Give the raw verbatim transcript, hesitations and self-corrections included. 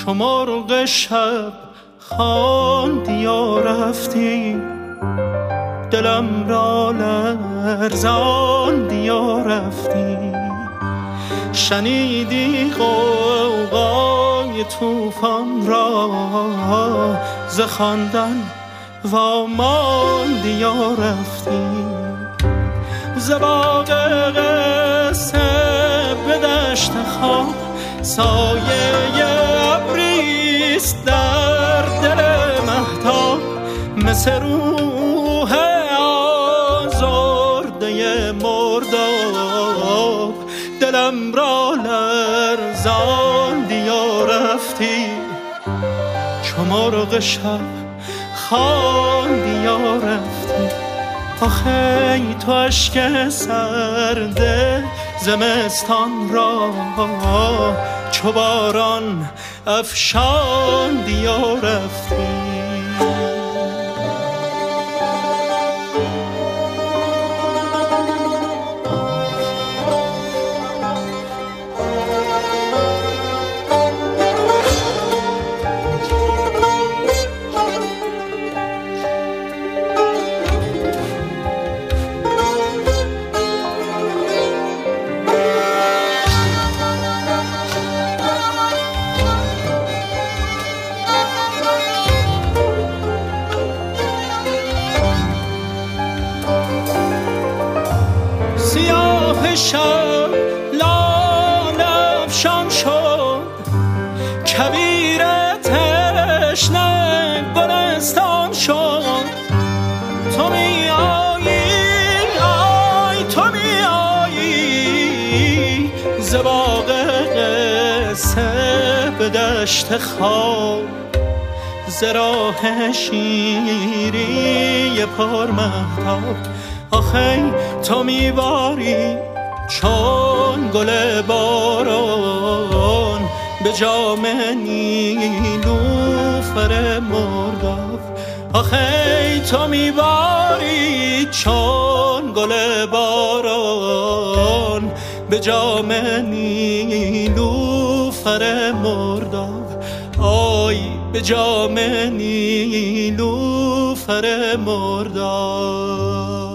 چو مرغ شب خواندی و رفتی، دلم را لرزاندی و رفتی. شنیدی غوغای طوفان را، ز خواندن واماندی و رفتی. ز باغ قصه به دشت خواب، سایه ابریست در دل مهتاب. مثل روح آزرده مرداب، دلم را لرزاندی و رفتی. چو مرغ شب خواندی و رفتی. آخه تو اشک سرده زمستان را، چو باران افشاندی و رفتی. سیاه شب لاله افشان شد، کویر تشنه گلستان شد. تو می آیی، آی تو می آیی، ز باغ قصه به دشت خواب. ز راه شیری پر مهتاب، آخی تو میباری چون گل باران، به جام نیلوفر مرداب. آخی تو میباری چون گل باران، به جام نیلوفر مرداب. آی به جام نیلوفر مرداب.